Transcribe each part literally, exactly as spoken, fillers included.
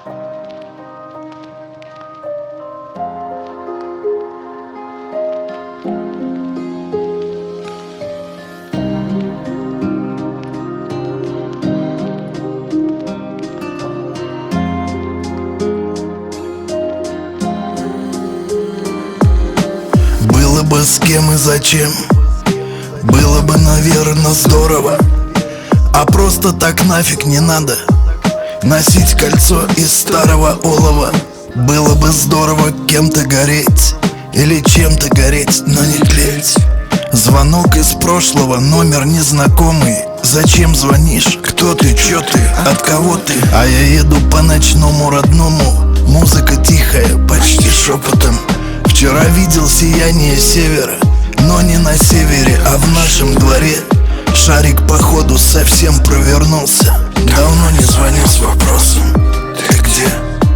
Было бы с кем и зачем, было бы, наверное, здорово. А просто так нафиг не надо носить кольцо из старого олова. Было бы здорово кем-то гореть или чем-то гореть, но не тлеть. Звонок из прошлого, номер незнакомый. Зачем звонишь? Кто ты? Чё ты? От кого ты? А я еду по ночному родному. Музыка тихая, почти шепотом. Вчера видел сияние севера, но не на севере, а в нашем дворе. Шарик походу совсем провернулся. Давно не звоню с вопросом: ты где?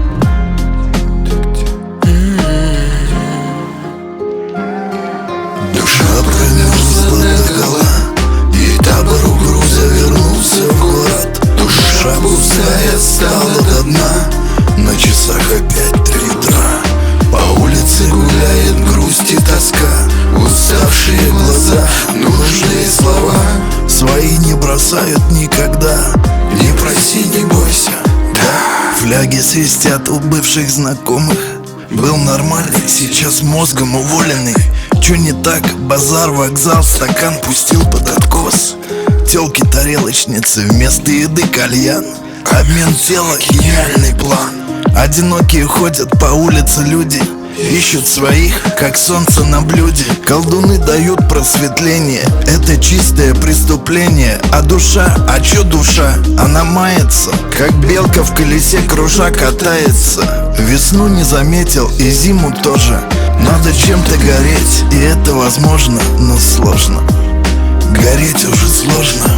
Душа промерзла догола, и табор у груза вернулся в город. Душа пустая стала до дна, на часах опять три утра. По улице гуляет грусть и тоска, уставшие глаза, нужные слова. Свои не бросают никогда, не проси, не бойся, да. Фляги свистят у бывших знакомых. Был нормальный, сейчас мозгом уволенный. Чё не так? Базар, вокзал, стакан пустил под откос. Тёлки-тарелочницы, вместо еды кальян. Обмен тела, гениальный план. Одинокие ходят по улице люди, ищут своих, как солнце на блюде. Колдуны дают просветление, это чистое преступление. А душа, а чё душа? Она мается, как белка в колесе кружа катается. Весну не заметил и зиму тоже. Надо чем-то гореть, и это возможно, но сложно. Гореть уже сложно,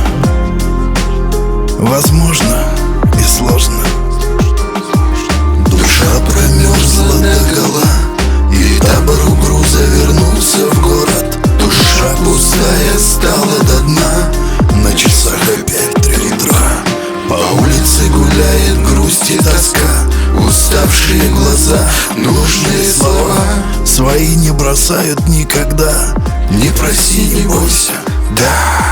возможно и сложно. Душа промерзла догола, и табор у груза вернулся в город. Душа пустая стала до дна, на часах опять три утра. По улице гуляет грусть и тоска, уставшие глаза, нужные слова. Свои не бросают никогда, не проси, не бойся, да.